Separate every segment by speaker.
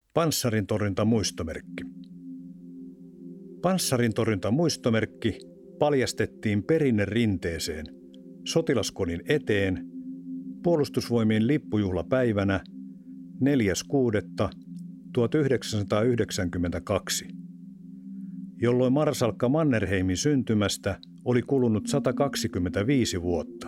Speaker 1: Panssarintorjuntamuistomerkki. Panssarintorjuntamuistomerkki paljastettiin perinnerinteeseen sotilaskodin eteen Puolustusvoimien lippujuhlapäivänä 4.6.1992, jolloin marsalkka Mannerheimin syntymästä oli kulunut 125 vuotta.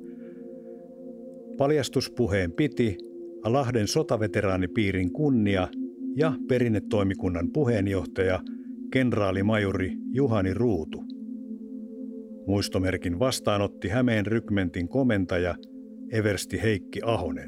Speaker 1: Paljastuspuheen piti Lahden sotaveteraanipiirin kunnia- ja perinnetoimikunnan puheenjohtaja kenraalimajuri Juhani Ruutu. Muistomerkin vastaanotti Hämeen rykmentin komentaja eversti Heikki Ahonen.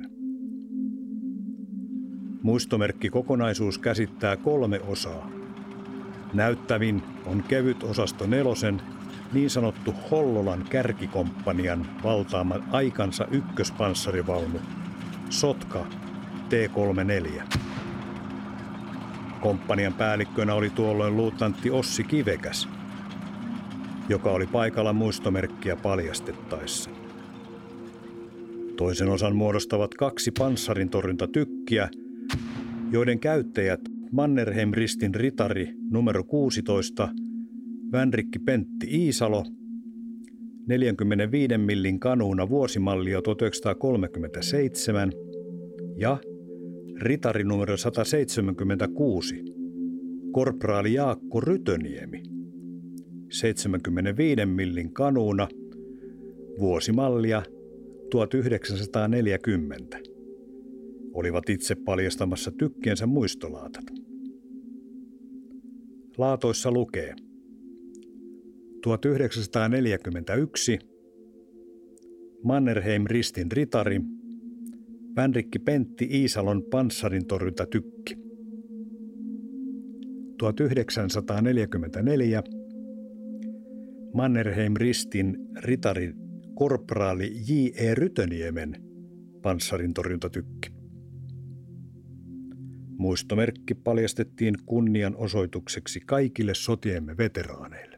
Speaker 1: Muistomerkkikokonaisuus käsittää 3 osaa. Näyttävin on kevyt osasto 4, niin sanottu Hollolan kärkikomppanian valtaama aikansa ykköspanssarivaunu, Sotka T-34. Komppanian päällikkönä oli tuolloin luutnantti Ossi Kivekäs, joka oli paikalla muistomerkkiä paljastettaessa. Toisen osan muodostavat 2 panssarintorjuntatykkiä, joiden käyttäjät Mannerheim-ristin ritari numero 16 Vänrikki Pentti Iisalo, 45 millin kanuuna vuosimallia 1937 ja ritari numero 176 korporaali Jaakko Rytöniemi, 75 millin kanuuna vuosimallia 1940. Olivat itse paljastamassa tykkiensä muistolaatat. Laatoissa lukee 1941 Mannerheim-ristin ritari Vänrikki Pentti Iisalon panssarintorjuntatykki. 1944 Mannerheim-ristin ritari korporaali J.E. Rytöniemen panssarintorjuntatykki. Muistomerkki paljastettiin kunnianosoitukseksi kaikille sotiemme veteraaneille.